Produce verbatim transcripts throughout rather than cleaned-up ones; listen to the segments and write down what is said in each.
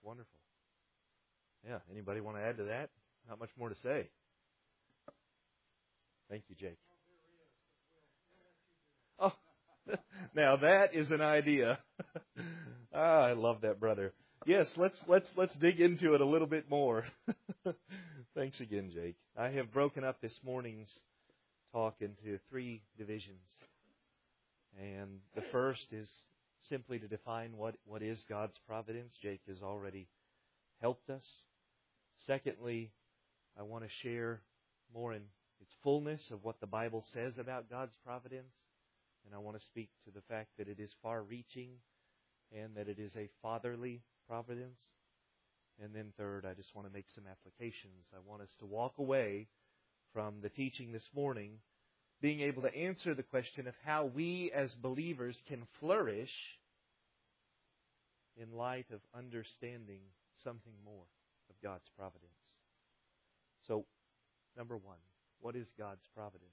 wonderful. Yeah, anybody want to add to that? Not much more to say. Thank you, Jake. Oh, now that is an idea. ah, I love that, brother. Yes, let's let's let's dig into it a little bit more. Thanks again, Jake. I have broken up this morning's talk into three divisions. And the first is simply to define what, what is God's providence. Jake has already helped us. Secondly, I want to share more in its fullness of what the Bible says about God's providence. And I want to speak to the fact that it is far-reaching and that it is a fatherly providence. And then third, I just want to make some applications. I want us to walk away from the teaching this morning being able to answer the question of how we as believers can flourish in light of understanding something more of God's providence. So, number one, what is God's providence?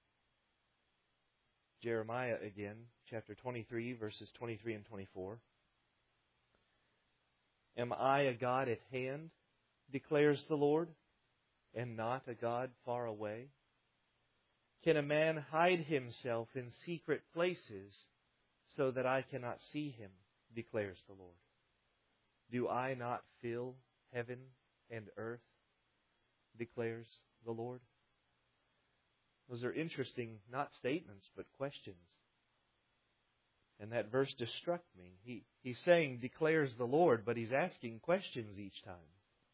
Jeremiah again, chapter twenty-three, verses twenty-three and twenty-four. Am I a God at hand, declares the Lord, and not a God far away? Can a man hide himself in secret places so that I cannot see him, declares the Lord? Do I not fill heaven and earth, declares the Lord? Those are interesting, not statements, but questions. And that verse just struck me. He, he's saying, declares the Lord, but he's asking questions each time.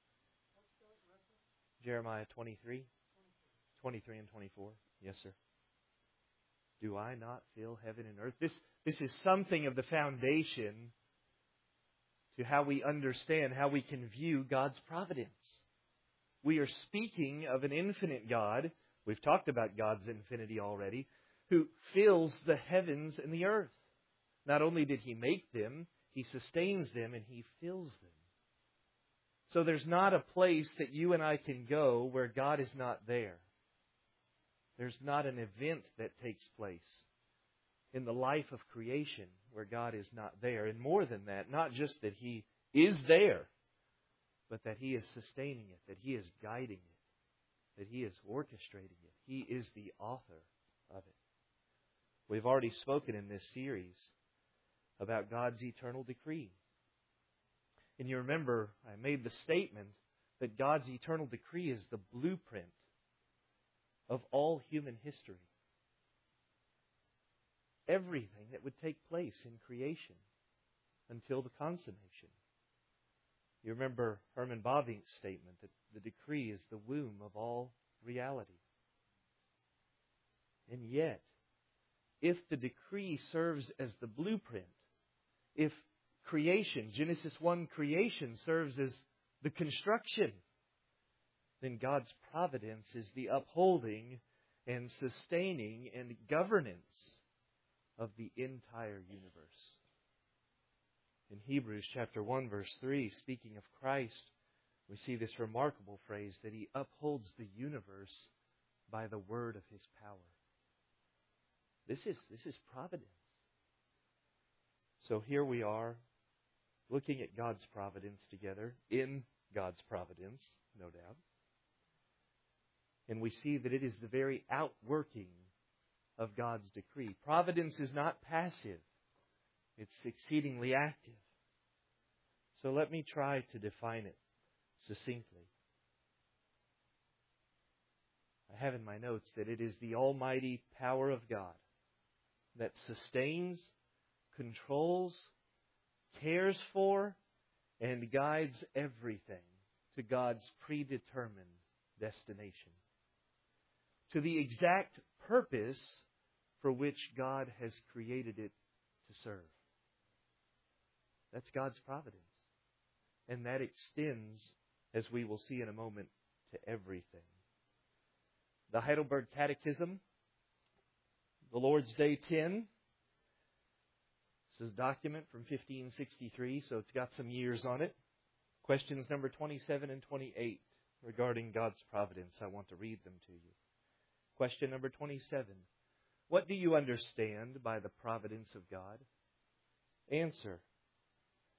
Jeremiah twenty-three, twenty-three and twenty-four. Yes, sir. Do I not fill heaven and earth? This, this is something of the foundation to how we understand, how we can view God's providence. We are speaking of an infinite God. We've talked about God's infinity already, who fills the heavens and the earth. Not only did He make them, He sustains them and He fills them. So there's not a place that you and I can go where God is not there. There's not an event that takes place in the life of creation where God is not there. And more than that, not just that He is there, but that He is sustaining it, that He is guiding it, that He is orchestrating it. He is the author of it. We've already spoken in this series about God's eternal decree. And you remember, I made the statement that God's eternal decree is the blueprint of all human history. Everything that would take place in creation until the consummation. You remember Herman Bavinck's statement that the decree is the womb of all reality. And yet, if the decree serves as the blueprint, if creation, Genesis one creation, serves as the construction, then God's providence is the upholding and sustaining and governance of the entire universe. In Hebrews chapter one, verse three, speaking of Christ, we see this remarkable phrase that He upholds the universe by the word of His power. This is, this is providence. So here we are, looking at God's providence together, in God's providence, no doubt. And we see that it is the very outworking of God's decree. Providence is not passive. It's exceedingly active. So let me try to define it succinctly. I have in my notes that it is the almighty power of God that sustains, controls, cares for, and guides everything to God's predetermined destination, to the exact purpose for which God has created it to serve. That's God's providence. And that extends, as we will see in a moment, to everything. The Heidelberg Catechism, the Lord's Day ten. This is a document from fifteen sixty-three, so it's got some years on it. Questions number twenty-seven and twenty-eight regarding God's providence. I want to read them to you. Question number twenty-seven. What do you understand by the providence of God? Answer.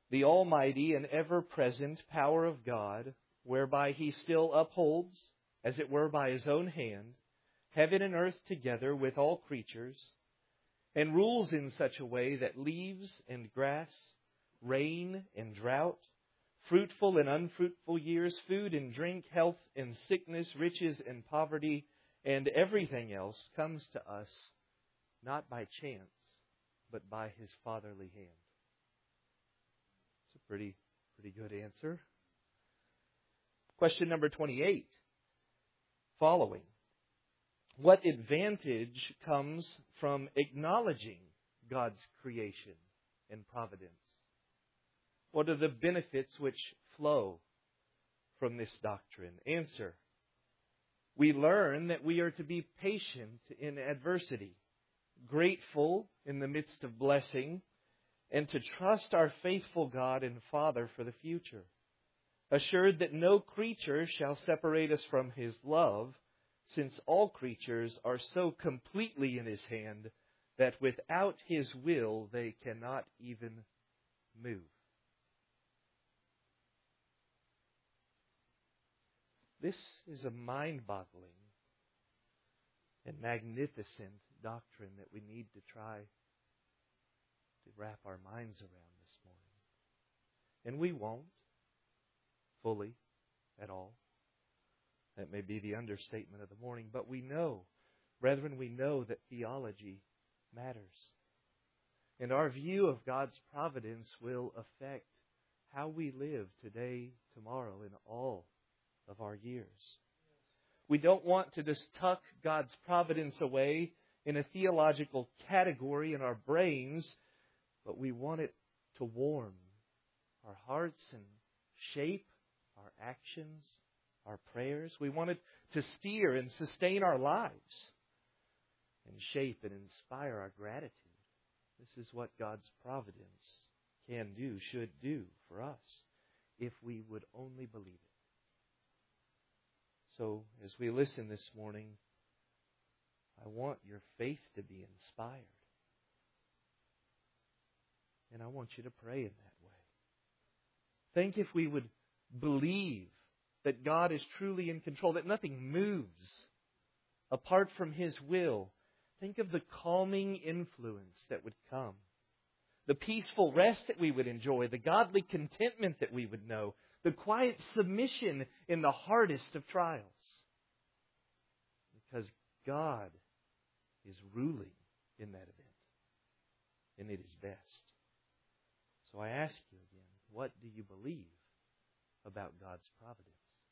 the almighty and ever-present power of God, whereby He still upholds, as it were by His own hand, heaven and earth together with all creatures, and rules in such a way that leaves and grass, rain and drought, fruitful and unfruitful years, food and drink, health and sickness, riches and poverty, and everything else comes to us not by chance, but by His fatherly hand. It's a pretty, pretty good answer. Question number twenty-eight. Following. What advantage comes from acknowledging God's creation and providence? What are the benefits which flow from this doctrine? Answer. We learn that we are to be patient in adversity, grateful in the midst of blessing, and to trust our faithful God and Father for the future, assured that no creature shall separate us from His love, since all creatures are so completely in His hand that without His will they cannot even move. This is a mind-boggling and magnificent doctrine that we need to try to wrap our minds around this morning. And we won't fully at all. That may be the understatement of the morning, but we know, brethren, we know that theology matters. And our view of God's providence will affect how we live today, tomorrow, and all of our years. We don't want to just tuck God's providence away in a theological category in our brains, but we want it to warm our hearts and shape our actions, our prayers. We want it to steer and sustain our lives and shape and inspire our gratitude. This is what God's providence can do, should do for us, if we would only believe it. So, as we listen this morning, I want your faith to be inspired. And I want you to pray in that way. Think if we would believe that God is truly in control, that nothing moves apart from His will. Think of the calming influence that would come, the peaceful rest that we would enjoy, the godly contentment that we would know, the quiet submission in the hardest of trials. Because God is ruling in that event, and it is best. So I ask you again, what do you believe about God's providence?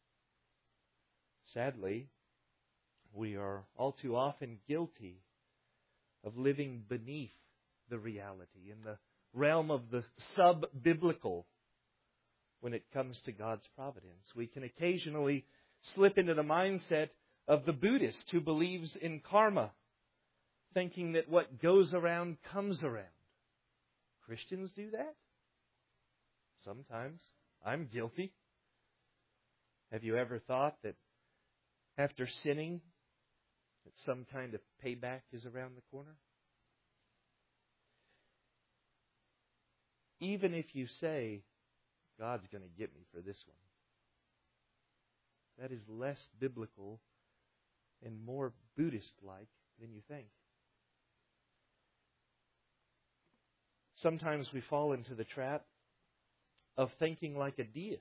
Sadly, we are all too often guilty of living beneath the reality, in the realm of the sub-biblical when it comes to God's providence. We can occasionally slip into the mindset of the Buddhist who believes in karma, thinking that what goes around comes around. Christians do that? Sometimes. I'm guilty. Have you ever thought that after sinning, that some kind of payback is around the corner? Even if you say, God's going to get me for this one, that is less biblical and more Buddhist-like than you think. Sometimes we fall into the trap of thinking like a deist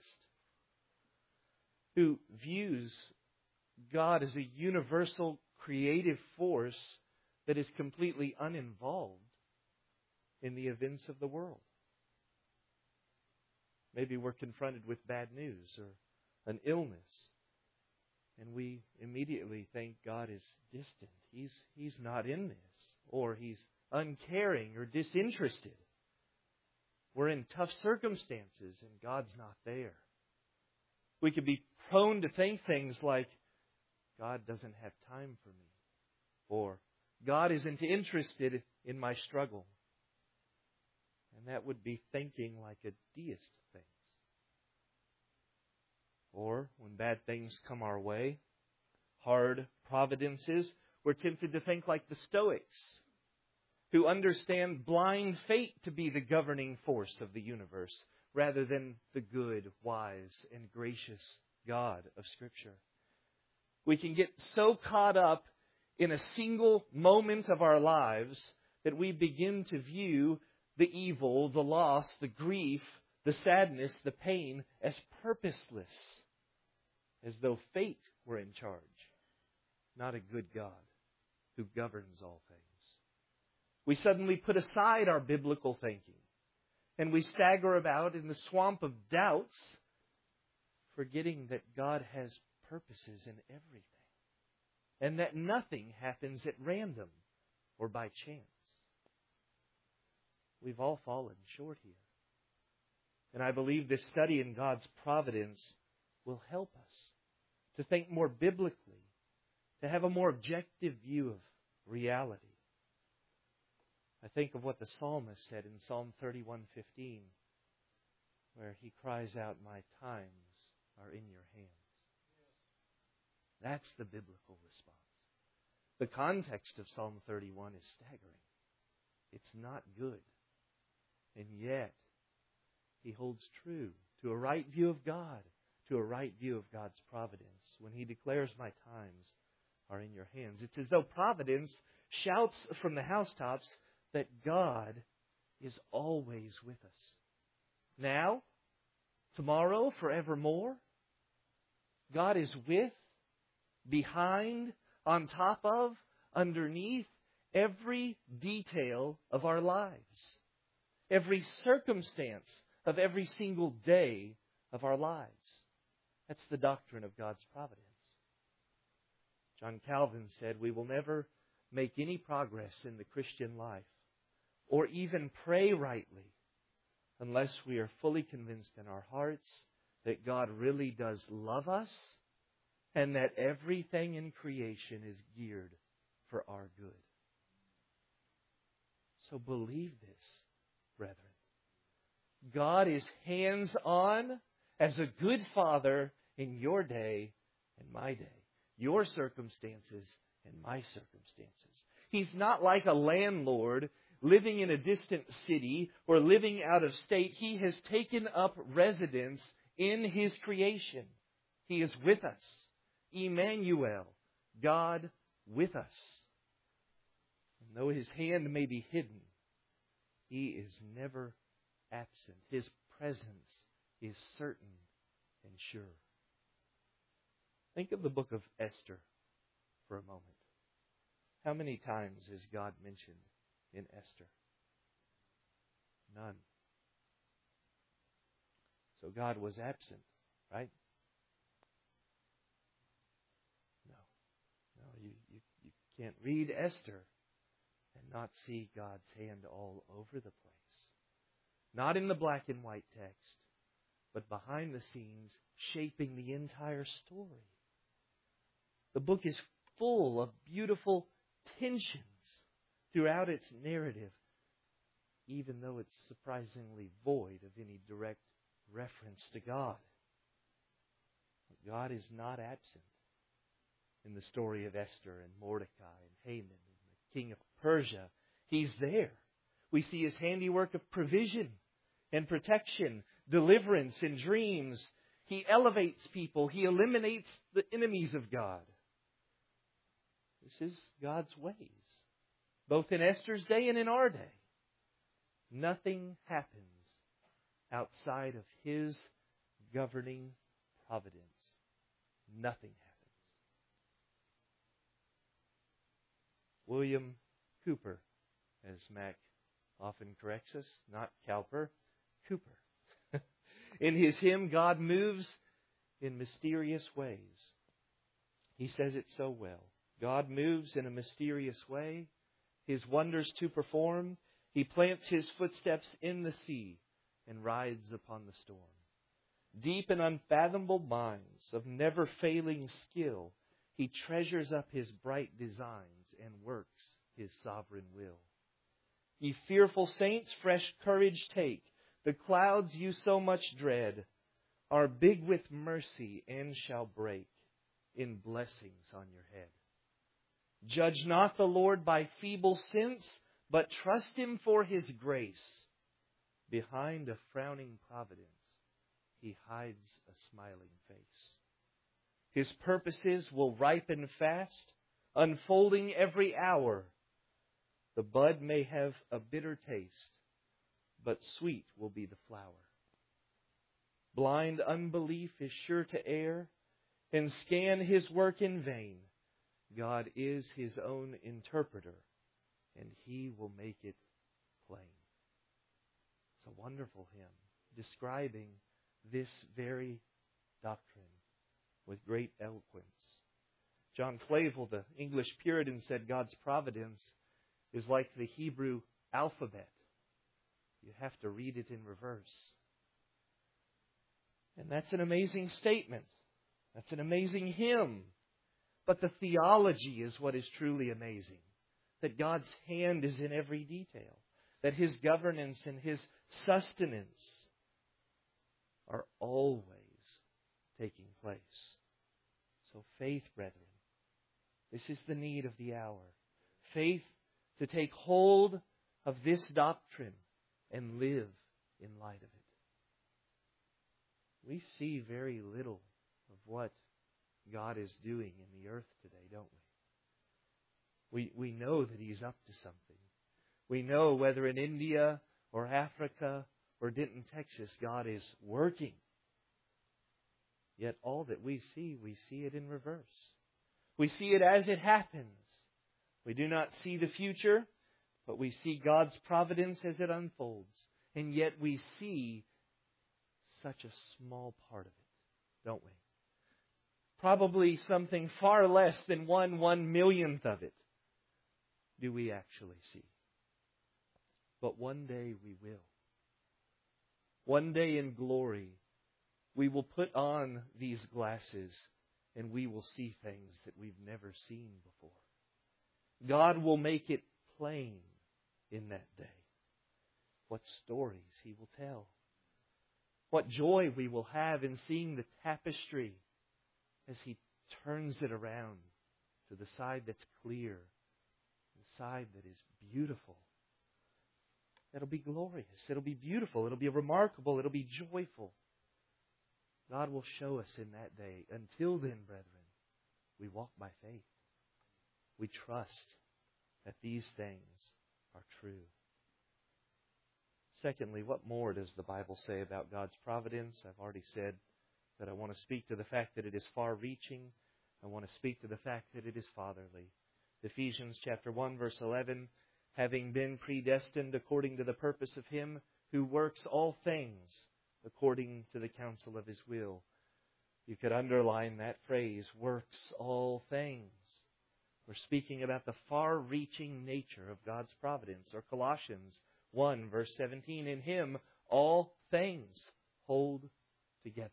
who views God as a universal creative force that is completely uninvolved in the events of the world. Maybe we're confronted with bad news or an illness, and we immediately think God is distant. He's, he's not in this, or He's uncaring or disinterested. We're in tough circumstances, and God's not there. We could be prone to think things like, God doesn't have time for me, or God isn't interested in my struggle. And that would be thinking like a deist thinks. Or when bad things come our way, hard providences, we're tempted to think like the Stoics, who understand blind fate to be the governing force of the universe, rather than the good, wise, and gracious God of Scripture. We can get so caught up in a single moment of our lives that we begin to view the evil, the loss, the grief, the sadness, the pain as purposeless, as though fate were in charge, not a good God who governs all things. We suddenly put aside our biblical thinking, and we stagger about in the swamp of doubts, forgetting that God has purposes in everything, and that nothing happens at random or by chance. We've all fallen short here. And I believe this study in God's providence will help us to think more biblically, to have a more objective view of reality. I think of what the psalmist said in Psalm thirty-one fifteen, where he cries out, "My times are in your hands." That's the biblical response. The context of Psalm thirty-one is staggering. It's not good. And yet, he holds true to a right view of God, to a right view of God's providence, when he declares, "My times are in your hands." It's as though providence shouts from the housetops that God is always with us. Now, tomorrow, forevermore. God is with, behind, on top of, underneath every detail of our lives. Every circumstance of every single day of our lives. That's the doctrine of God's providence. John Calvin said, "We will never make any progress in the Christian life, or even pray rightly, unless we are fully convinced in our hearts that God really does love us, and that everything in creation is geared for our good." So believe this, brethren. God is hands-on as a good Father in your day and my day, your circumstances and my circumstances. He's not like a landlord living in a distant city or living out of state. He has taken up residence in His creation. He is with us. Emmanuel, God with us. And though His hand may be hidden, He is never absent. His presence is certain and sure. Think of the book of Esther for a moment. How many times is God mentioned in Esther? None. So God was absent, right? No. No, you, you, you can't read Esther and not see God's hand all over the place. Not in the black and white text, but behind the scenes, shaping the entire story. The book is full of beautiful tensions throughout its narrative, even though it's surprisingly void of any direct reference to God. But God is not absent in the story of Esther and Mordecai and Haman and the king of Persia. He's there. We see His handiwork of provision and protection, deliverance in dreams. He elevates people. He eliminates the enemies of God. This is God's ways, both in Esther's day and in our day. Nothing happens outside of His governing providence. Nothing happens. William Cooper, as Mac often corrects us, not Cowper, Cooper. In his hymn, God Moves in Mysterious Ways, he says it so well. God moves in a mysterious way, His wonders to perform. He plants His footsteps in the sea and rides upon the storm. Deep and unfathomable minds of never-failing skill, He treasures up His bright designs and works His sovereign will. Ye fearful saints, fresh courage take. The clouds you so much dread are big with mercy and shall break in blessings on your head. Judge not the Lord by feeble sense, but trust Him for His grace. Behind a frowning providence, He hides a smiling face. His purposes will ripen fast, unfolding every hour. The bud may have a bitter taste, but sweet will be the flower. Blind unbelief is sure to err and scan His work in vain. God is His own interpreter, and He will make it plain. It's a wonderful hymn describing this very doctrine with great eloquence. John Flavel, the English Puritan, said God's providence is like the Hebrew alphabet. You have to read it in reverse. And that's an amazing statement. That's an amazing hymn. But the theology is what is truly amazing. That God's hand is in every detail. That His governance and His sustenance are always taking place. So faith, brethren, this is the need of the hour. Faith to take hold of this doctrine and live in light of it. We see very little of what God is doing in the earth today, don't we? We, we know that He's up to something. We know whether in India or Africa or Denton, Texas, God is working. Yet all that we see, we see it in reverse. We see it as it happens. We do not see the future, but we see God's providence as it unfolds. And yet we see such a small part of it, don't we? Probably something far less than one one millionth of it do we actually see. But one day we will. One day in glory, we will put on these glasses and we will see things that we've never seen before. God will make it plain in that day. What stories He will tell. What joy we will have in seeing the tapestry as He turns it around to the side that's clear, the side that is beautiful. It'll be glorious. It'll be beautiful. It'll be remarkable. It'll be joyful. God will show us in that day. Until then, brethren, we walk by faith. We trust that these things are true. Secondly, what more does the Bible say about God's providence? I've already said that I want to speak to the fact that it is far-reaching. I want to speak to the fact that it is fatherly. Ephesians chapter one, verse eleven, having been predestined according to the purpose of Him who works all things according to the counsel of His will. You could underline that phrase, works all things. We're speaking about the far-reaching nature of God's providence. Or Colossians one, verse seventeen, in Him all things hold together.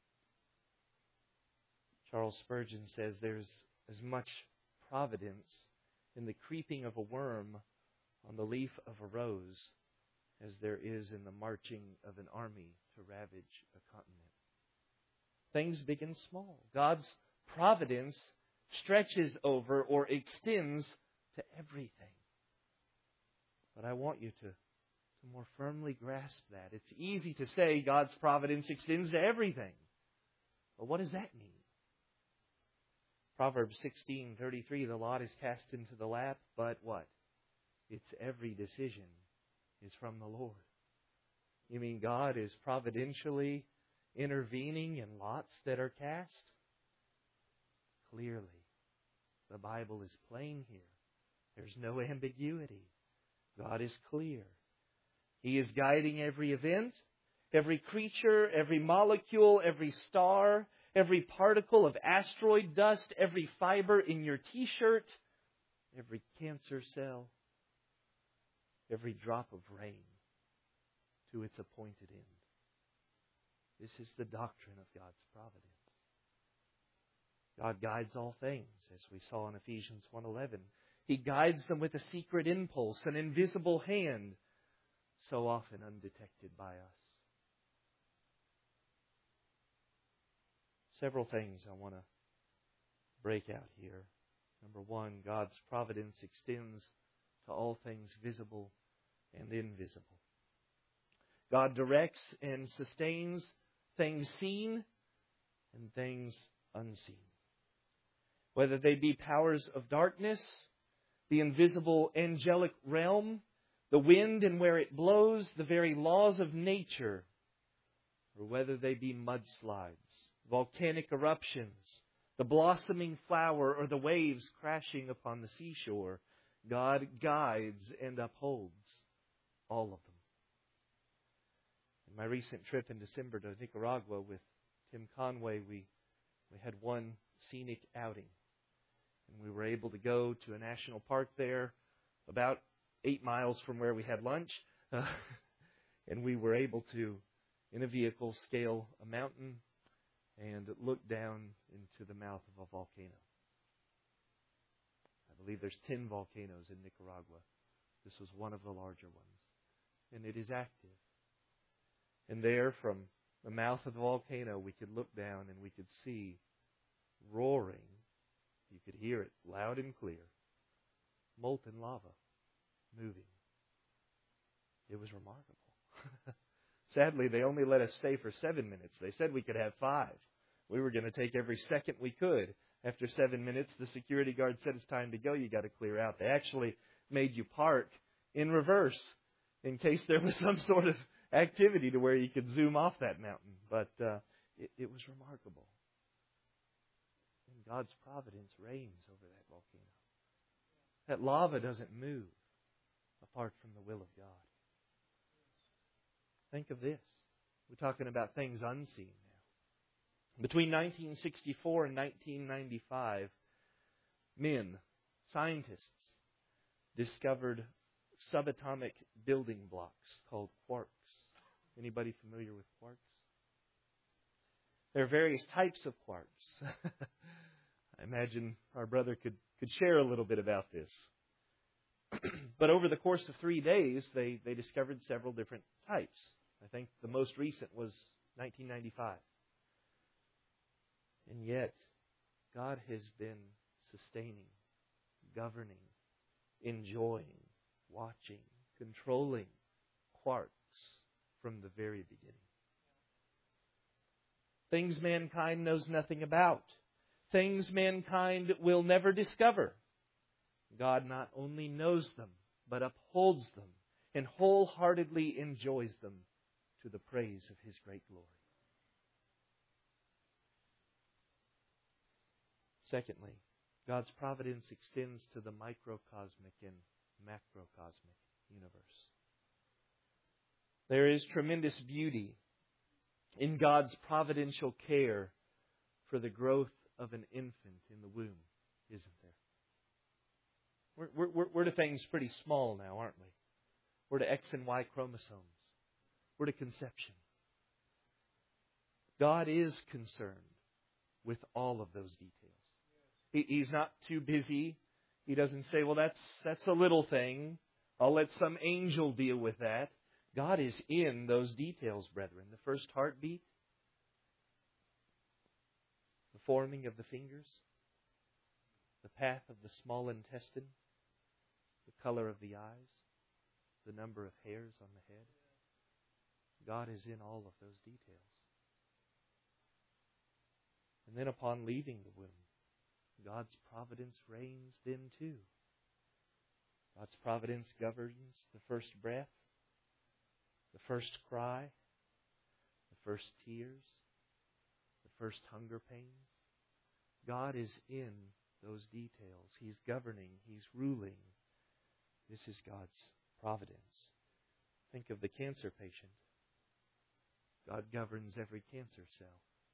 Charles Spurgeon says there's as much providence in the creeping of a worm on the leaf of a rose as there is in the marching of an army to ravage a continent. Things big and small. God's providence stretches over or extends to everything. But I want you to, to more firmly grasp that. It's easy to say God's providence extends to everything. But what does that mean? Proverbs sixteen thirty-three, the lot is cast into the lap, but what? Its every decision is from the Lord. You mean God is providentially intervening in lots that are cast? Clearly, the Bible is plain here. There's no ambiguity. God is clear. He is guiding every event, every creature, every molecule, every star, every particle of asteroid dust, every fiber in your t-shirt, every cancer cell, every drop of rain to its appointed end. This is the doctrine of God's providence. God guides all things, as we saw in Ephesians one eleven. He guides them with a secret impulse, an invisible hand, so often undetected by us. Several things I want to break out here. Number one, God's providence extends to all things visible and invisible. God directs and sustains things seen and things unseen. Whether they be powers of darkness, the invisible angelic realm, the wind and where it blows, the very laws of nature, or whether they be mudslides, volcanic eruptions, the blossoming flower, or the waves crashing upon the seashore, God guides and upholds all of them. In my recent trip in December to Nicaragua with Tim Conway, we, we had one scenic outing. And we were able to go to a national park there about eight miles from where we had lunch. Uh, and we were able to, in a vehicle, scale a mountain and look down into the mouth of a volcano. I believe there's ten volcanoes in Nicaragua. This was one of the larger ones. And it is active. And there, from the mouth of the volcano, we could look down and we could see roaring. You could hear it loud and clear. Molten lava moving. It was remarkable. Sadly, they only let us stay for seven minutes. They said we could have five. We were going to take every second we could. After seven minutes, the security guard said it's time to go. You got to clear out. They actually made you park in reverse in case there was some sort of activity to where you could zoom off that mountain. But uh, it, it was remarkable. And God's providence reigns over that volcano. That lava doesn't move apart from the will of God. Think of this. We're talking about things unseen now. Between nineteen sixty-four and nineteen ninety-five, men, scientists, discovered subatomic building blocks called quarks. Anybody familiar with quarks? There are various types of quarks. I imagine our brother could, could share a little bit about this. But over the course of three days, they, they discovered several different types. I think the most recent was nineteen ninety-five. And yet, God has been sustaining, governing, enjoying, watching, controlling quarks from the very beginning. Things mankind knows nothing about. Things mankind will never discover. God not only knows them, but upholds them and wholeheartedly enjoys them to the praise of His great glory. Secondly, God's providence extends to the microcosmic and macrocosmic universe. There is tremendous beauty in God's providential care for the growth of an infant in the womb, isn't there? We're, we're, we're to things pretty small now, aren't we? We're to X and Y chromosomes. We're to conception. God is concerned with all of those details. He, he's not too busy. He doesn't say, well, that's that's a little thing. I'll let some angel deal with that. God is in those details, brethren. The first heartbeat, the forming of the fingers, the path of the small intestine, the color of the eyes, the number of hairs on the head. God is in all of those details. And then upon leaving the womb, God's providence reigns then too. God's providence governs the first breath, the first cry, the first tears, the first hunger pains. God is in those details. He's governing. He's ruling. This is God's providence. Think of the cancer patient. God governs every cancer cell.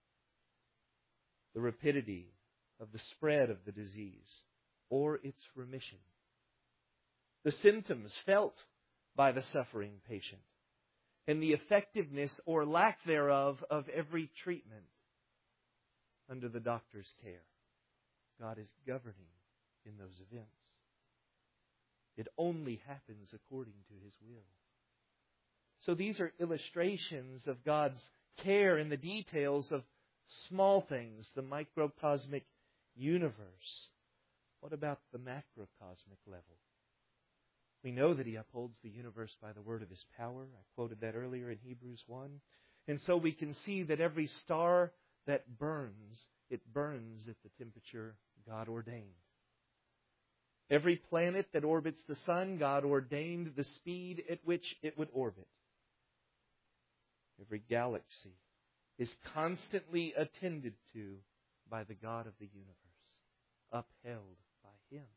The rapidity of the spread of the disease or its remission. The symptoms felt by the suffering patient. And the effectiveness or lack thereof of every treatment under the doctor's care. God is governing in those events. It only happens according to His will. So these are illustrations of God's care in the details of small things, the microcosmic universe. What about the macrocosmic level? We know that He upholds the universe by the word of His power. I quoted that earlier in Hebrews one. And so we can see that every star that burns, it burns at the temperature God ordained. Every planet that orbits the sun, God ordained the speed at which it would orbit. Every galaxy is constantly attended to by the God of the universe, upheld by Him.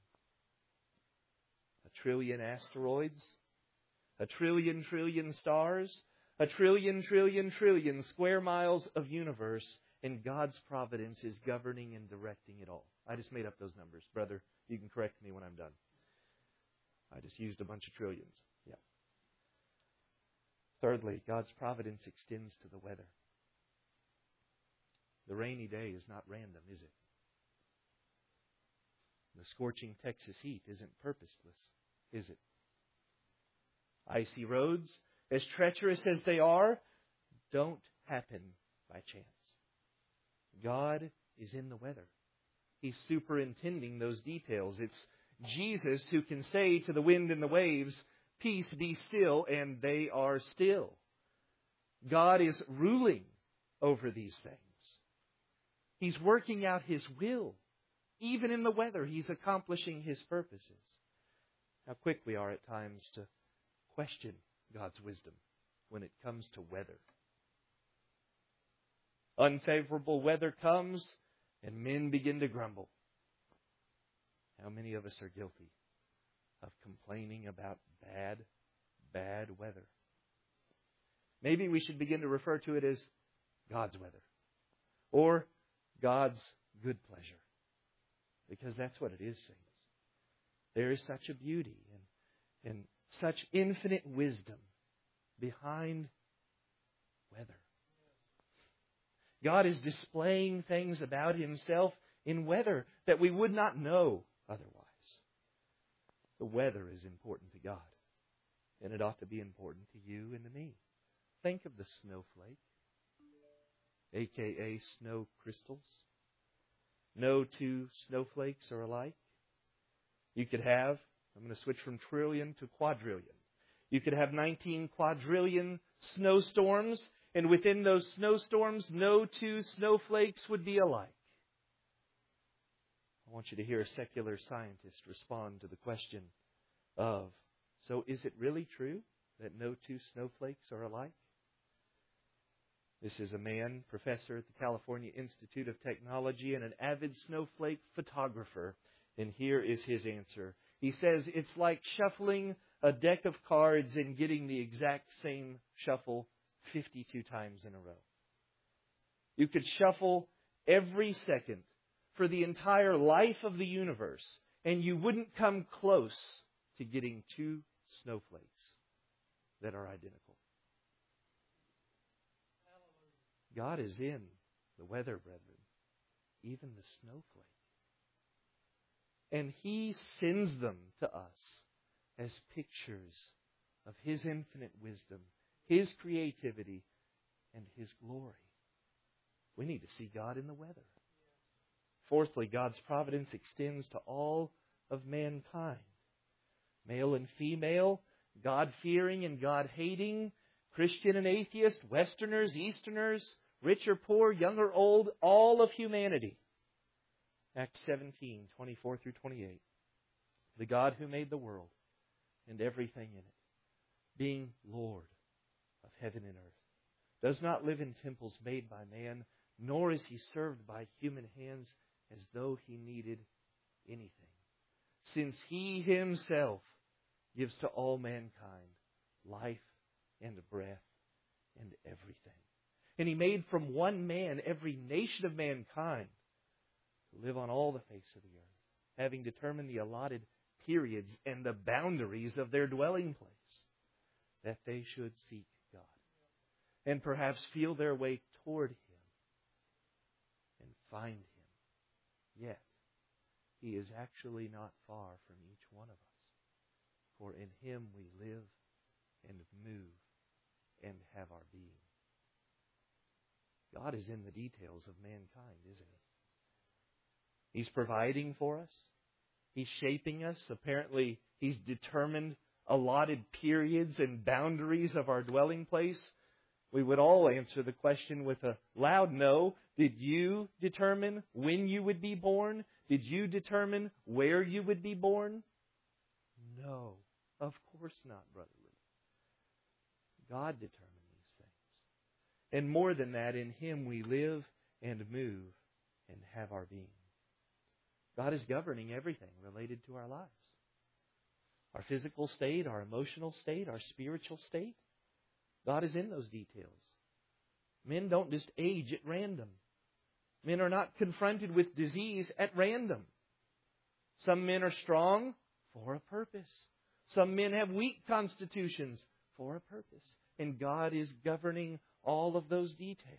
A trillion asteroids, a trillion trillion stars, a trillion trillion trillion square miles of universe, and God's providence is governing and directing it all. I just made up those numbers. Brother, you can correct me when I'm done. I just used a bunch of trillions. Yeah. Thirdly, God's providence extends to the weather. The rainy day is not random, is it? The scorching Texas heat isn't purposeless, is it? Icy roads, as treacherous as they are, don't happen by chance. God is in the weather. He's superintending those details. It's Jesus who can say to the wind and the waves, "Peace, be still," and they are still. God is ruling over these things. He's working out His will. Even in the weather, He's accomplishing His purposes. How quick we are at times to question God's wisdom when it comes to weather. Unfavorable weather comes and men begin to grumble. How many of us are guilty of complaining about bad, bad weather? Maybe we should begin to refer to it as God's weather or God's good pleasure. Because that's what it is, saints. There is such a beauty and, and such infinite wisdom behind weather. God is displaying things about Himself in weather that we would not know otherwise. The weather is important to God, and it ought to be important to you and to me. Think of the snowflake, aka snow crystals. No two snowflakes are alike. You could have, I'm going to switch from trillion to quadrillion. You could have nineteen quadrillion snowstorms, and within those snowstorms, no two snowflakes would be alike. I want you to hear a secular scientist respond to the question of, so is it really true that no two snowflakes are alike? This is a man, professor at the California Institute of Technology and an avid snowflake photographer. And here is his answer. He says it's like shuffling a deck of cards and getting the exact same shuffle fifty-two times in a row. You could shuffle every second for the entire life of the universe, and you wouldn't come close to getting two snowflakes that are identical. God is in the weather, brethren, even the snowflake. And He sends them to us as pictures of His infinite wisdom, His creativity, and His glory. We need to see God in the weather. Fourthly, God's providence extends to all of mankind. Male and female, God-fearing and God-hating, Christian and atheist, Westerners, Easterners, rich or poor, young or old, all of humanity. Acts seventeen, twenty-four through twenty-eight. The God who made the world and everything in it, being Lord of heaven and earth, does not live in temples made by man, nor is He served by human hands as though He needed anything, since He Himself gives to all mankind life and breath and everything. And He made from one man every nation of mankind to live on all the face of the earth, having determined the allotted periods and the boundaries of their dwelling place, that they should seek God and perhaps feel their way toward Him and find Him. Yet, He is actually not far from each one of us, for in Him we live and move and have our being. God is in the details of mankind, isn't He? He's providing for us. He's shaping us. Apparently, He's determined allotted periods and boundaries of our dwelling place, we would all answer the question with a loud no. Did you determine when you would be born? Did you determine where you would be born? No, of course not, Brother Lee. God determined these things. And more than that, in Him we live and move and have our being. God is governing everything related to our lives. Our physical state, our emotional state, our spiritual state. God is in those details. Men don't just age at random. Men are not confronted with disease at random. Some men are strong for a purpose. Some men have weak constitutions for a purpose. And God is governing all of those details.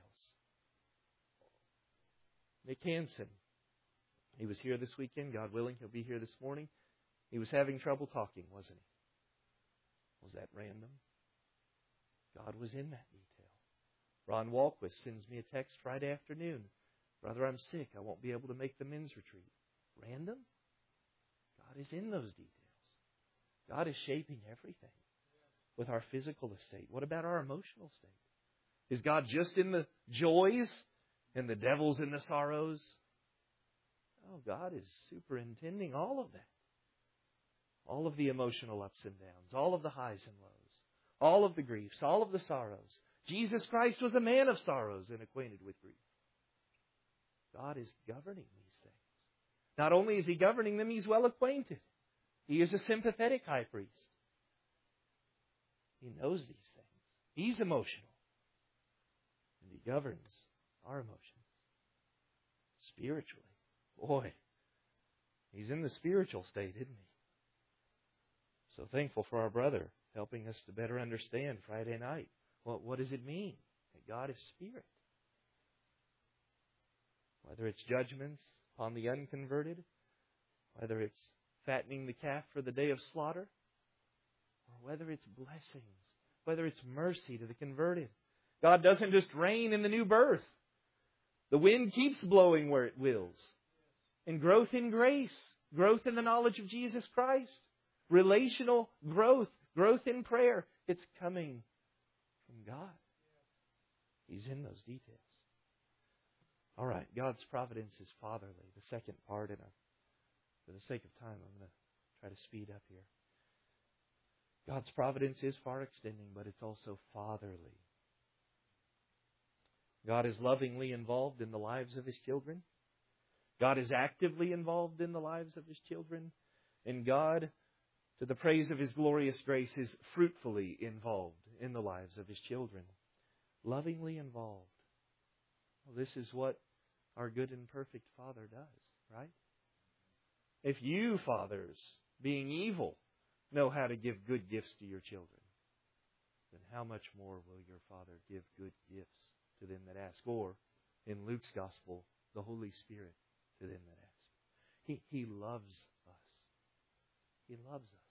Nick Hansen, he was here this weekend. God willing, he'll be here this morning. He was having trouble talking, wasn't he? Was that random? God was in that detail. Ron Walquist sends me a text Friday afternoon. Brother, I'm sick. I won't be able to make the men's retreat. Random? God is in those details. God is shaping everything with our physical estate. What about our emotional state? Is God just in the joys and the devil's in the sorrows? Oh, God is superintending all of that. All of the emotional ups and downs, all of the highs and lows, all of the griefs, all of the sorrows. Jesus Christ was a man of sorrows and acquainted with grief. God is governing these things. Not only is He governing them, He's well acquainted. He is a sympathetic high priest. He knows these things. He's emotional. And He governs our emotions. Spiritually. Boy, He's in the spiritual state, isn't He? So thankful for our brother helping us to better understand Friday night. What, what does it mean that God is Spirit? Whether it's judgments upon the unconverted, whether it's fattening the calf for the day of slaughter, or whether it's blessings, whether it's mercy to the converted. God doesn't just reign in the new birth. The wind keeps blowing where it wills. And growth in grace, growth in the knowledge of Jesus Christ, relational growth, growth in prayer. It's coming from God. He's in those details. All right, God's providence is fatherly. The second part, and for the sake of time, I'm going to try to speed up here. God's providence is far extending, but it's also fatherly. God is lovingly involved in the lives of His children. God is actively involved in the lives of His children. And God, to the praise of His glorious grace, is fruitfully involved in the lives of His children. Lovingly involved. Well, this is what our good and perfect Father does, right? If you, fathers, being evil, know how to give good gifts to your children, then how much more will your Father give good gifts to them that ask? Or, in Luke's Gospel, the Holy Spirit to them that ask. He, he loves us. He loves us.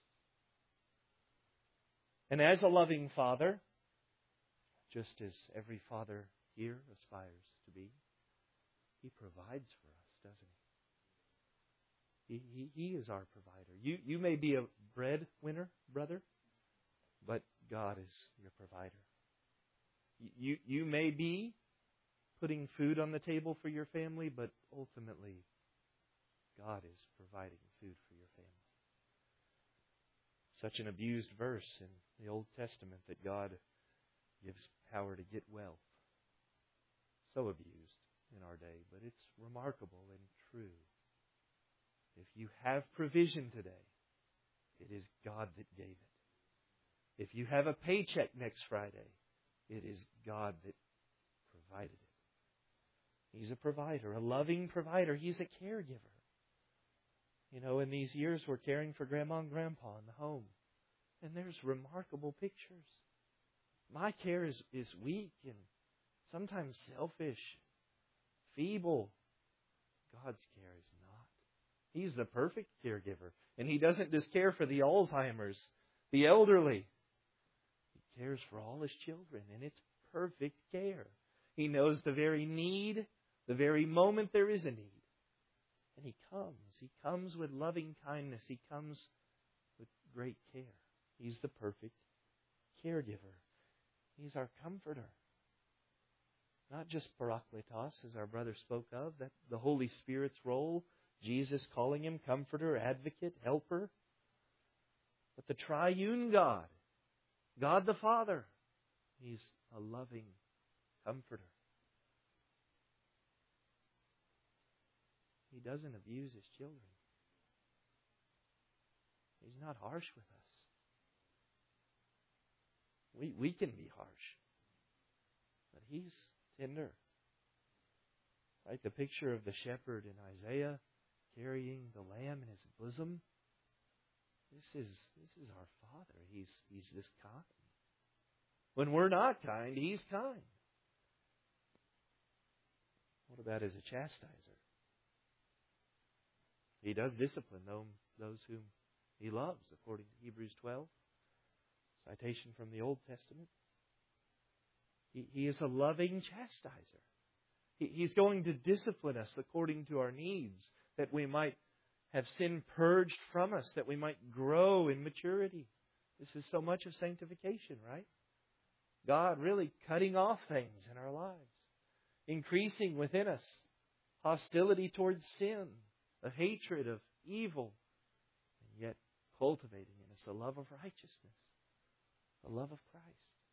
And as a loving Father, just as every father here aspires to be, He provides for us, doesn't He? He, he, he is our provider. You, you may be a breadwinner, brother, but God is your provider. You, you may be putting food on the table for your family, but ultimately, God is providing food for your family. Such an abused verse in the Old Testament that God gives power to get wealth. So abused in our day, but it's remarkable and true. If you have provision today, it is God that gave it. If you have a paycheck next Friday, it is God that provided it. He's a provider, a loving provider. He's a caregiver. You know, in these years, we're caring for Grandma and Grandpa in the home. And there's remarkable pictures. My care is, is weak and sometimes selfish, feeble. God's care is not. He's the perfect caregiver. And He doesn't just care for the Alzheimer's, the elderly. He cares for all His children, and it's perfect care. He knows the very need, the very moment there is a need. And He comes. He comes with loving kindness. He comes with great care. He's the perfect caregiver. He's our comforter. Not just parakletos, as our brother spoke of, that the Holy Spirit's role, Jesus calling Him comforter, advocate, helper, but the triune God, God the Father. He's a loving comforter. He doesn't abuse His children. He's not harsh with us. We, we can be harsh. But He's tender. Right? The picture of the shepherd in Isaiah carrying the lamb in his bosom. This is this is our Father. He's He's this kind. When we're not kind, He's kind. What about as a chastiser? He does discipline those whom He loves, according to Hebrews twelve. Citation from the Old Testament. He, he is a loving chastiser. He, he's going to discipline us according to our needs, that we might have sin purged from us, that we might grow in maturity. This is so much of sanctification, right? God really cutting off things in our lives, increasing within us hostility towards sin, a hatred of evil, and yet cultivating in us a love of righteousness, a love of Christ.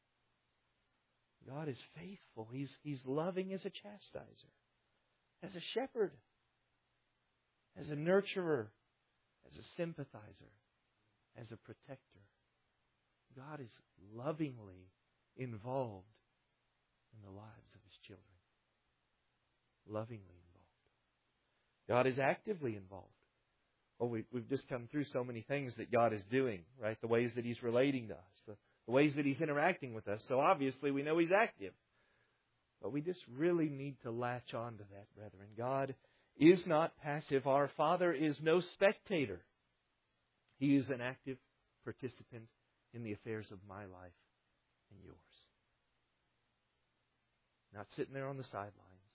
God is faithful. He's, he's loving as a chastiser, as a shepherd, as a nurturer, as a sympathizer, as a protector. God is lovingly involved in the lives of His children. Lovingly involved. God is actively involved. Well, we, we've just come through so many things that God is doing, right? The ways that He's relating to us, the, the ways that He's interacting with us. So obviously we know He's active. But we just really need to latch on to that, brethren. God is not passive. Our Father is no spectator. He is an active participant in the affairs of my life and yours. Not sitting there on the sidelines.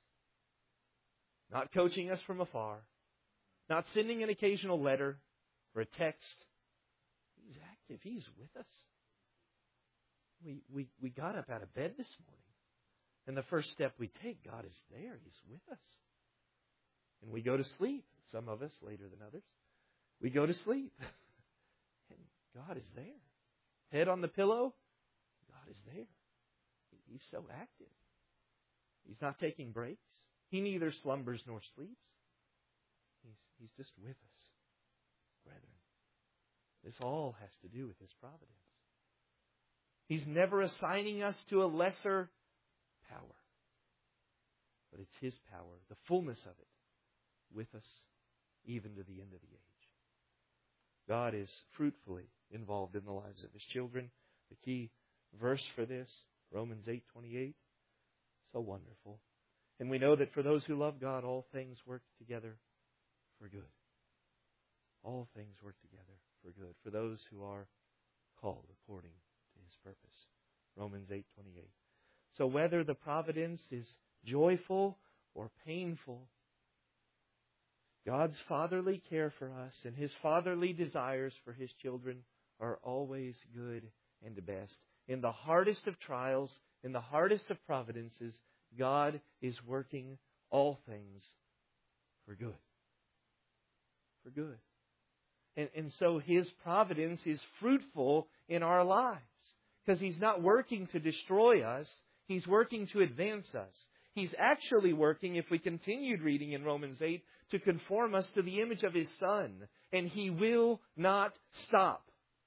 Not coaching us from afar. Not sending an occasional letter or a text. He's active. He's with us. We, we, we got up out of bed this morning. And the first step we take, God is there. He's with us. And we go to sleep. Some of us later than others. We go to sleep. And God is there. Head on the pillow. God is there. He's so active. He's not taking breaks. He neither slumbers nor sleeps. He's, he's just with us, brethren. This all has to do with His providence. He's never assigning us to a lesser power. But it's His power, the fullness of it, with us even to the end of the age. God is fruitfully involved in the lives of His children. The key verse for this, Romans eight twenty-eight, so wonderful. And we know that for those who love God, all things work together for good. All things work together for good for those who are called according to His purpose. Romans eight twenty-eight. So whether the providence is joyful or painful, God's fatherly care for us and His fatherly desires for His children are always good and best. In the hardest of trials, in the hardest of providences, God is working all things for good. For good. And, and so His providence is fruitful in our lives. Because He's not working to destroy us. He's working to advance us. He's actually working, if we continued reading in Romans eight, to conform us to the image of His Son. And He will not stop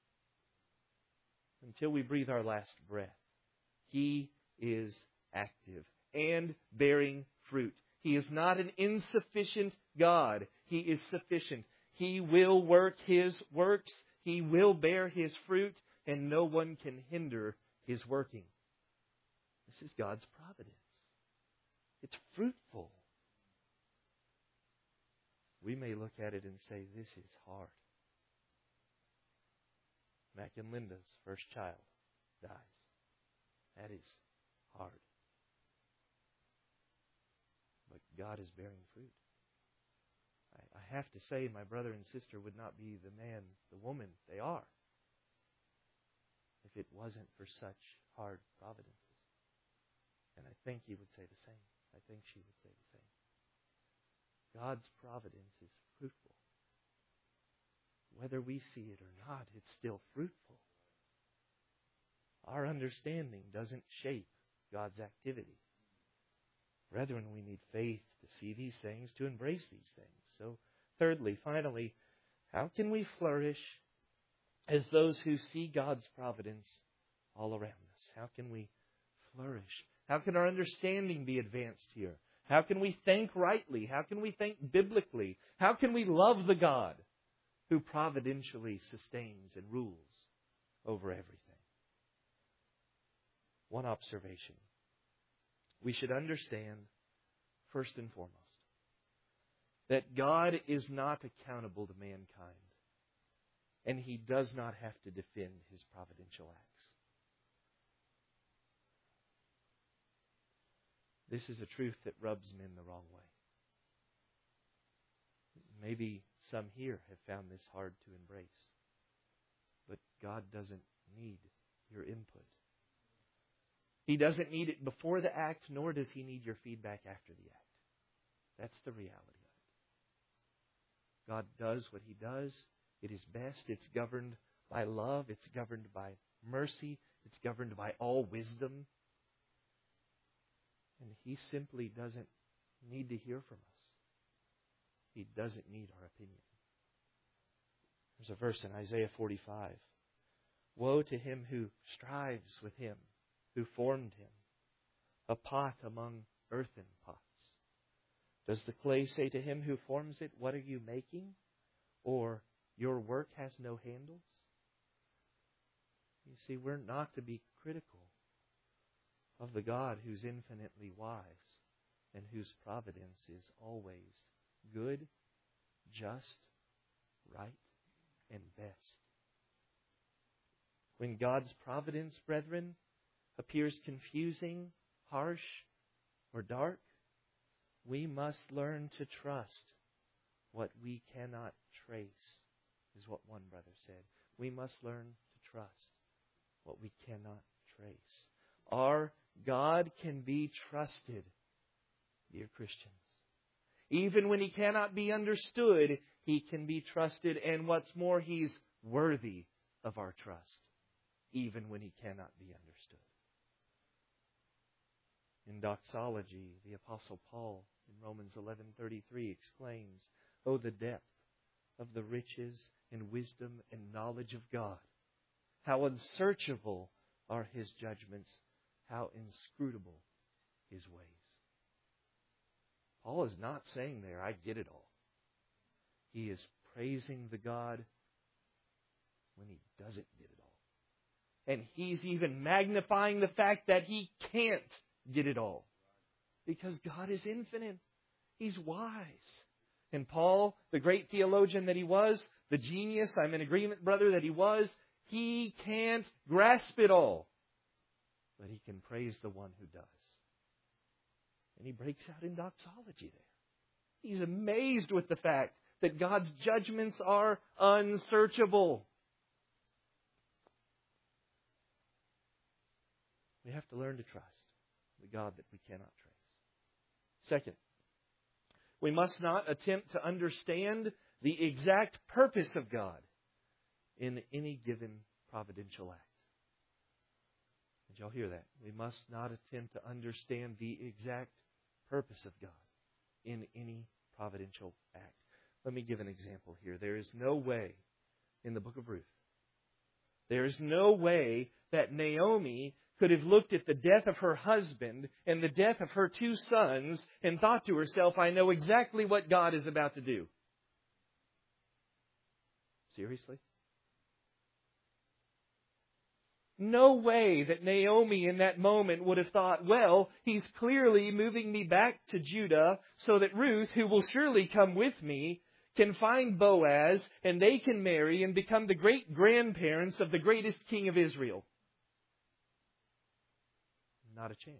until we breathe our last breath. He is active and bearing fruit. He is not an insufficient God. He is sufficient. He will work His works. He will bear His fruit. And no one can hinder His working. This is God's providence. It's fruitful. We may look at it and say, this is hard. Mac and Linda's first child dies. That is hard. But God is bearing fruit. I, I have to say, my brother and sister would not be the man, the woman they are if it wasn't for such hard providences. And I think he would say the same. I think she would say the same. God's providence is fruitful. Whether we see it or not, it's still fruitful. Our understanding doesn't shape God's activity. Brethren, we need faith to see these things, to embrace these things. So, thirdly, finally, how can we flourish as those who see God's providence all around us? How can we flourish? How can our understanding be advanced here? How can we think rightly? How can we think biblically? How can we love the God who providentially sustains and rules over everything? One observation. We should understand, first and foremost, that God is not accountable to mankind, and He does not have to defend His providential acts. This is a truth that rubs men the wrong way. Maybe some here have found this hard to embrace. But God doesn't need your input. He doesn't need it before the act, nor does He need your feedback after the act. That's the reality of it. God does what He does. It is best. It's governed by love. It's governed by mercy. It's governed by all wisdom. And He simply doesn't need to hear from us. He doesn't need our opinion. There's a verse in Isaiah forty-five. Woe to him who strives with Him, who formed him, a pot among earthen pots. Does the clay say to him who forms it, what are you making? Or, your work has no handles? You see, we're not to be critical of the God who's infinitely wise and whose providence is always good, just, right, and best. When God's providence, brethren, appears confusing, harsh, or dark, we must learn to trust what we cannot trace, is what one brother said. We must learn to trust what we cannot trace. Our God can be trusted, dear Christians. Even when He cannot be understood, He can be trusted. And what's more, He's worthy of our trust, even when He cannot be understood. In doxology, the Apostle Paul in Romans eleven thirty-three exclaims, "Oh, the depth of the riches and wisdom and knowledge of God! How unsearchable are His judgments, how inscrutable His ways." Paul is not saying there, I get it all. He is praising the God when He doesn't get it all. And he's even magnifying the fact that he can't get it all. Because God is infinite. He's wise. And Paul, the great theologian that he was, the genius, I'm in agreement, brother, that he was, he can't grasp it all. But he can praise the one who does. And he breaks out in doxology there. He's amazed with the fact that God's judgments are unsearchable. We have to learn to trust the God that we cannot trace. Second, we must not attempt to understand the exact purpose of God in any given providential act. Did y'all hear that? We must not attempt to understand the exact purpose of God in any providential act. Let me give an example here. There is no way in the book of Ruth, there is no way that Naomi could have looked at the death of her husband and the death of her two sons and thought to herself, I know exactly what God is about to do. Seriously? No way that Naomi in that moment would have thought, well, he's clearly moving me back to Judah so that Ruth, who will surely come with me, can find Boaz and they can marry and become the great grandparents of the greatest king of Israel. Not a chance.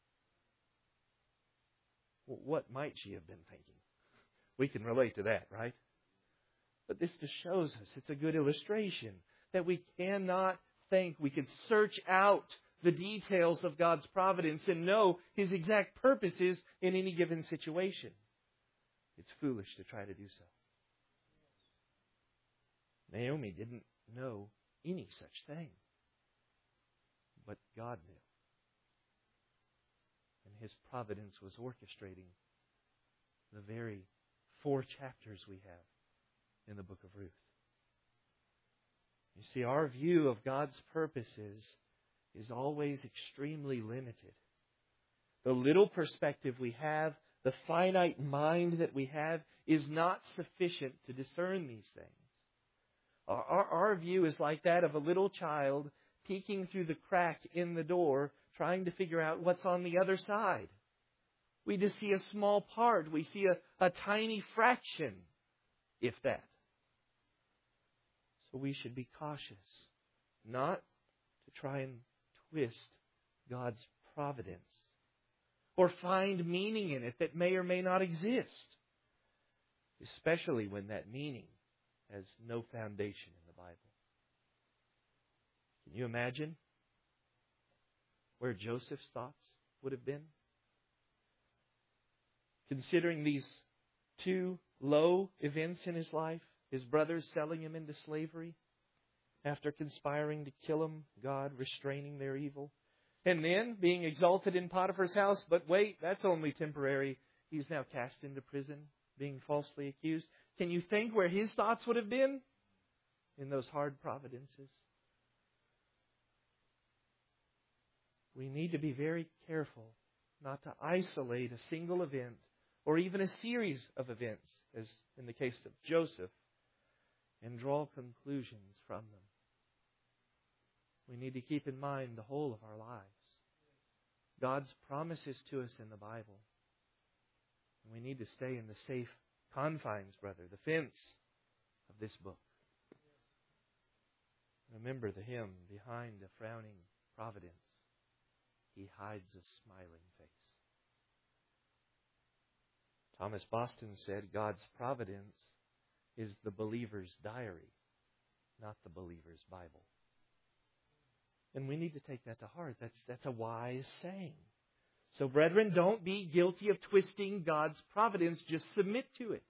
Well, what might she have been thinking? We can relate to that, right? But this just shows us, it's a good illustration, that we cannot think we could search out the details of God's providence and know His exact purposes in any given situation. It's foolish to try to do so. Naomi didn't know any such thing. But God knew. And His providence was orchestrating the very four chapters we have in the book of Ruth. You see, our view of God's purposes is always extremely limited. The little perspective we have, the finite mind that we have, is not sufficient to discern these things. Our, our, our view is like that of a little child peeking through the crack in the door, trying to figure out what's on the other side. We just see a small part. We see a, a tiny fraction, if that. So we should be cautious, not to try and twist God's providence or find meaning in it that may or may not exist, especially when that meaning has no foundation in the Bible. Can you imagine where Joseph's thoughts would have been? Considering these two low events in his life, his brothers selling him into slavery, after conspiring to kill him, God restraining their evil, and then being exalted in Potiphar's house, but wait, that's only temporary. He's now cast into prison, being falsely accused. Can you think where his thoughts would have been in those hard providences? We need to be very careful not to isolate a single event or even a series of events, as in the case of Joseph, and draw conclusions from them. We need to keep in mind the whole of our lives. God's promises to us in the Bible. And we need to stay in the safe confines, brother, the fence of this book. Remember the hymn, behind a frowning providence, He hides a smiling face. Thomas Boston said, God's providence is the believer's diary, not the believer's Bible. And we need to take that to heart. That's, that's a wise saying. So, brethren, don't be guilty of twisting God's providence. Just submit to it.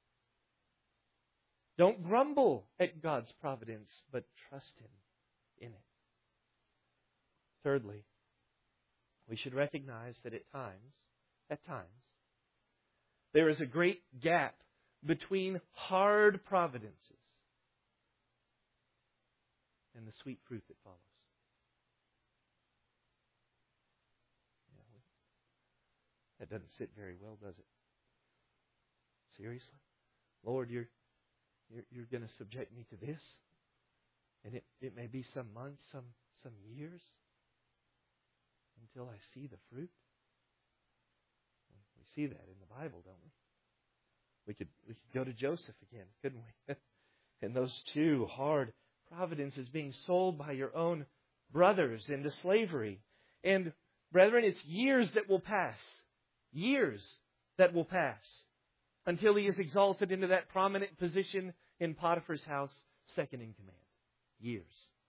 Don't grumble at God's providence, but trust Him in it. Thirdly, we should recognize that at times, at times, there is a great gap between hard providences and the sweet fruit that follows. Yeah, that doesn't sit very well, does it? Seriously? Lord, you're you're, you're going to subject me to this? And it, it may be some months, some some years until I see the fruit. We see that in the Bible, don't we? We could we could go to Joseph again, couldn't we? And those two hard providences being sold by your own brothers into slavery. And brethren, it's years that will pass. Years that will pass until he is exalted into that prominent position in Potiphar's house, second in command. Years.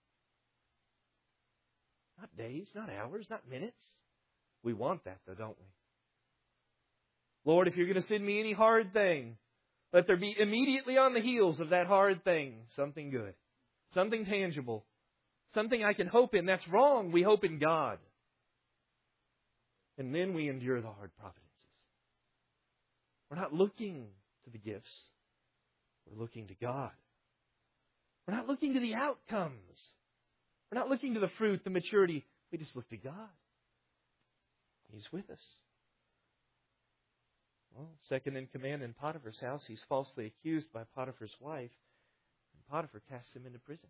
Not days, not hours, not minutes. We want that though, don't we? Lord, if you're going to send me any hard thing, let there be immediately on the heels of that hard thing something good, something tangible, something I can hope in. That's wrong. We hope in God. And then we endure the hard providences. We're not looking to the gifts. We're looking to God. We're not looking to the outcomes. We're not looking to the fruit, the maturity. We just look to God. He's with us. Well, second in command in Potiphar's house, he's falsely accused by Potiphar's wife, and Potiphar casts him into prison.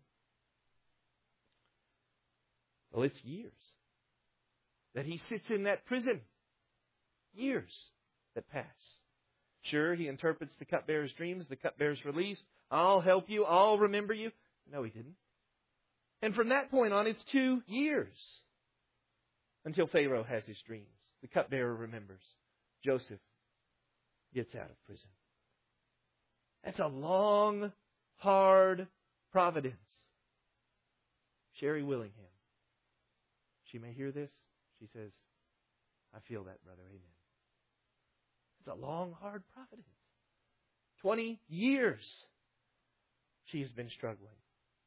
Well, it's years that he sits in that prison. Years that pass. Sure, he interprets the cupbearer's dreams. The cupbearer's released. I'll help you. I'll remember you. No, he didn't. And from that point on, it's two years until Pharaoh has his dreams. The cupbearer remembers. Joseph gets out of prison. That's a long, hard providence. Sherry Willingham. She may hear this. She says, I feel that, brother. Amen. It's a long, hard providence. Twenty years she has been struggling.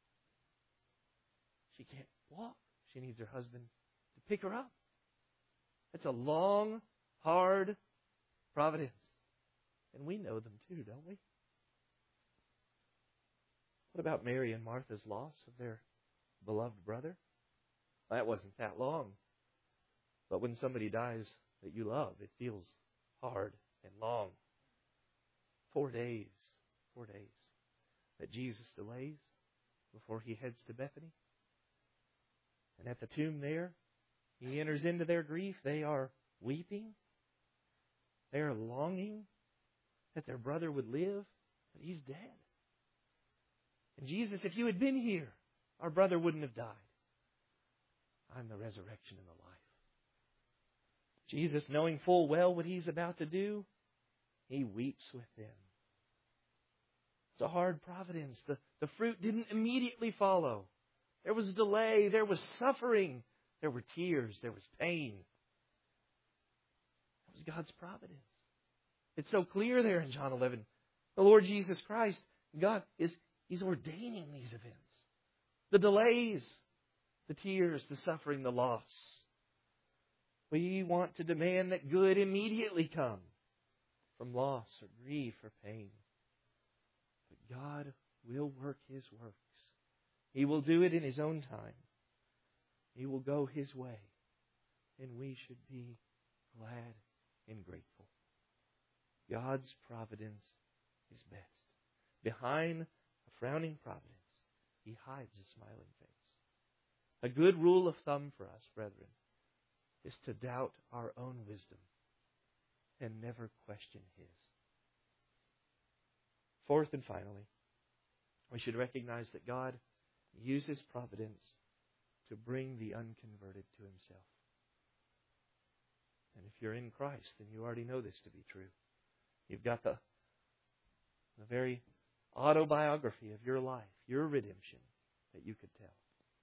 She can't walk. She needs her husband to pick her up. It's a long, hard providence. And we know them too, don't we? What about Mary and Martha's loss of their beloved brother? That wasn't that long. But when somebody dies that you love, it feels hard and long. Four days, four days that Jesus delays before He heads to Bethany. And at the tomb there, He enters into their grief. They are weeping. They are longing that their brother would live, but He's dead. And Jesus, if you had been here, our brother wouldn't have died. I'm the resurrection and the life. Jesus, knowing full well what He's about to do, He weeps with them. It's a hard providence. The, the fruit didn't immediately follow. There was delay. There was suffering. There were tears. There was pain. That was God's providence. It's so clear there in John eleven. The Lord Jesus Christ, God, is He's ordaining these events. The delays, the tears, the suffering, the loss. We want to demand that good immediately come from loss or grief or pain. But God will work His works. He will do it in His own time. He will go His way. And we should be glad and grateful. God's providence is best. Behind a frowning providence, He hides a smiling face. A good rule of thumb for us, brethren, is to doubt our own wisdom and never question His. Fourth and finally, we should recognize that God uses providence to bring the unconverted to Himself. And if you're in Christ, then you already know this to be true. You've got the, the very autobiography of your life, your redemption, that you could tell.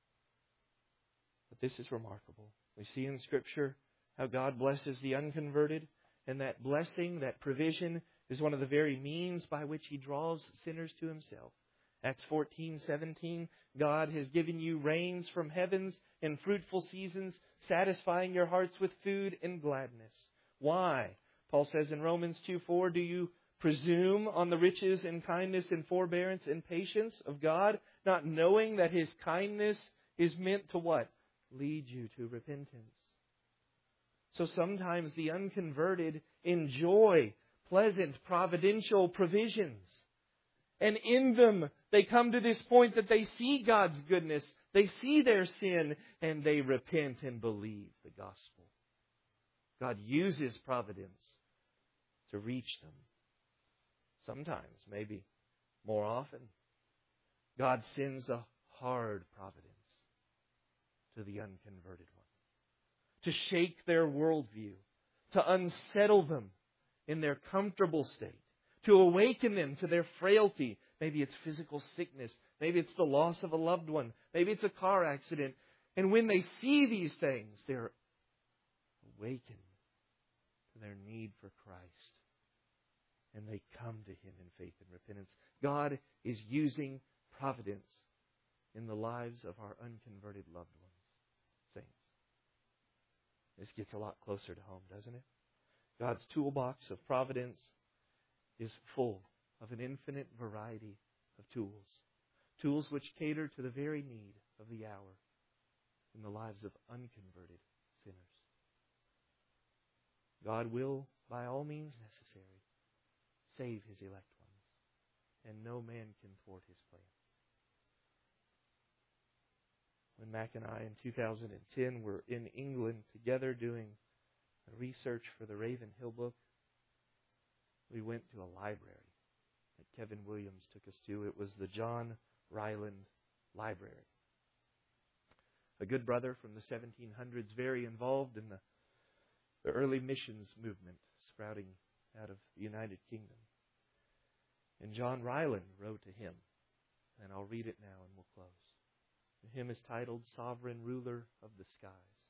But this is remarkable. We see in Scripture how God blesses the unconverted, and that blessing, that provision, is one of the very means by which He draws sinners to Himself. Acts fourteen seventeen, God has given you rains from heavens and fruitful seasons, satisfying your hearts with food and gladness. Why? Paul says in Romans two four, do you presume on the riches and kindness and forbearance and patience of God, not knowing that His kindness is meant to what? Lead you to repentance. So sometimes the unconverted enjoy pleasant providential provisions. And in them, they come to this point that they see God's goodness, they see their sin, and they repent and believe the gospel. God uses providence to reach them. Sometimes, maybe more often, God sends a hard providence to the unconverted one, to shake their worldview, to unsettle them in their comfortable state, to awaken them to their frailty. Maybe it's physical sickness. Maybe it's the loss of a loved one. Maybe it's a car accident. And when they see these things, they're awakened to their need for Christ. And they come to Him in faith and repentance. God is using providence in the lives of our unconverted loved ones. Saints. This gets a lot closer to home, doesn't it? God's toolbox of providence is full of an infinite variety of tools. Tools which cater to the very need of the hour in the lives of unconverted sinners. God will, by all means necessary, save His elect ones, and no man can thwart His plans. When Mac and I in two thousand ten were in England together doing research for the Ravenhill book, we went to a library that Kevin Williams took us to. It was the John Ryland Library. A good brother from the seventeen hundreds, very involved in the, the early missions movement sprouting out of the United Kingdom. And John Ryland wrote to him, and I'll read it now and we'll close. The hymn is titled, Sovereign Ruler of the Skies.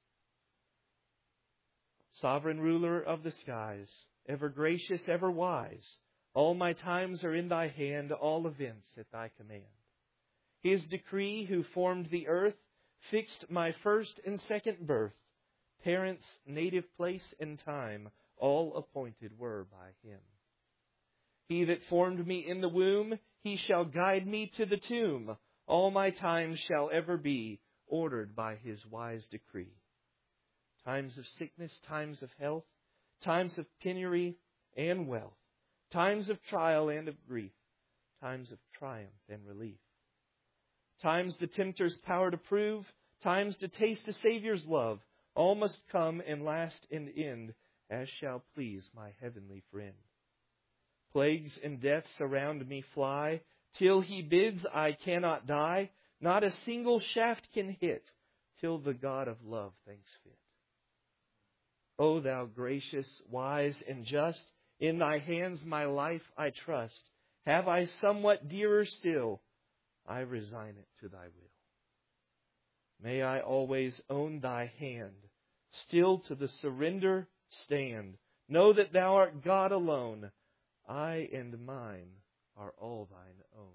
Sovereign Ruler of the skies, ever gracious, ever wise, all my times are in Thy hand, all events at Thy command. His decree who formed the earth, fixed my first and second birth, parents, native place, and time, all appointed were by Him. He that formed me in the womb, He shall guide me to the tomb. All my times shall ever be ordered by His wise decree. Times of sickness, times of health, times of penury and wealth, times of trial and of grief, times of triumph and relief. Times the tempter's power to prove, times to taste the Savior's love, all must come and last and end, as shall please my heavenly friend. Plagues and deaths around me fly, till He bids I cannot die, not a single shaft can hit, till the God of love thinks fit. O Thou gracious, wise, and just, in Thy hands my life I trust. Have I somewhat dearer still, I resign it to Thy will. May I always own Thy hand, still to the surrender stand. Know that Thou art God alone, I and mine are all Thine own.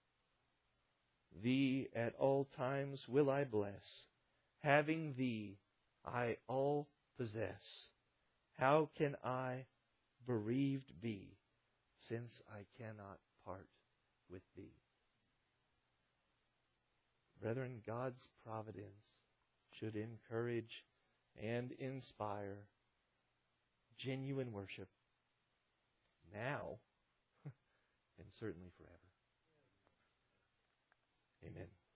Thee at all times will I bless, having Thee I all possess. How can I bereaved be, since I cannot part with Thee? Brethren, God's providence should encourage and inspire genuine worship now and certainly forever. Amen.